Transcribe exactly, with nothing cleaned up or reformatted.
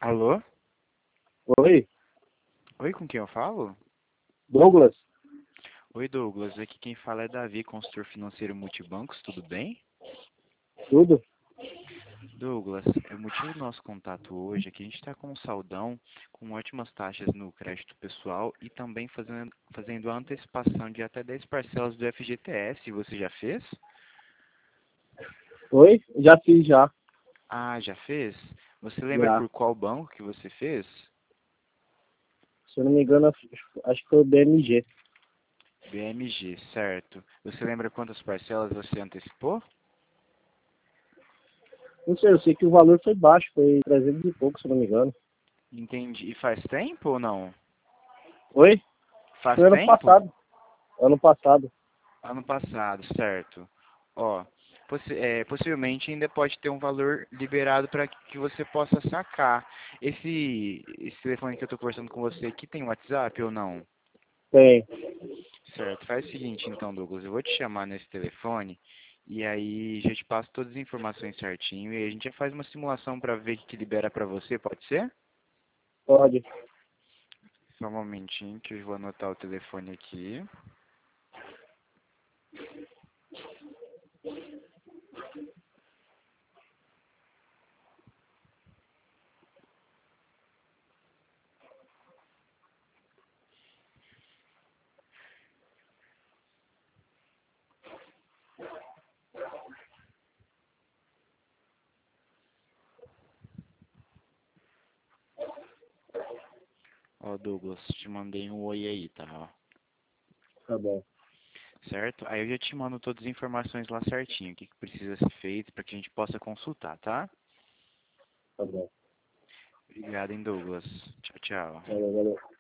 Alô? Oi, Oi, com quem eu falo? Douglas. Oi, Douglas. Aqui quem fala é Davi, consultor financeiro multibancos, tudo bem? Tudo? Douglas, é o motivo do nosso contato hoje é que a gente está com um saldão com ótimas taxas no crédito pessoal e também fazendo, fazendo a antecipação de até dez parcelas do F G T S. Você já fez? Oi? Já fiz já. Ah, já fez? Você lembra Já. por qual banco que você fez? Se eu não me engano, acho acho que foi o B M G. B M G, certo. Você lembra quantas parcelas você antecipou? Não sei, eu sei que o valor foi baixo, foi trezentos e pouco, se eu não me engano. Entendi. E faz tempo ou não? Oi? Faz Foi ano tempo? passado. Ano passado. Ano passado, certo. Ó, possi é, possivelmente ainda pode ter um valor liberado para que você possa sacar. Esse, esse telefone que eu estou conversando com você aqui tem WhatsApp ou não? Tem. Certo. Faz o seguinte então, Douglas, eu vou te chamar nesse telefone e aí já te passo todas as informações certinho e aí a gente já faz uma simulação para ver o que libera para você, pode ser? Pode. Só um momentinho que eu vou anotar o telefone aqui. Ó, Douglas, te mandei um oi aí, tá? Ó. Tá bom. Certo? Aí eu já te mando todas as informações lá certinho, o que, que precisa ser feito para que a gente possa consultar, tá? Tá bom. Obrigado, hein, Douglas. Tchau, tchau. Valeu, valeu.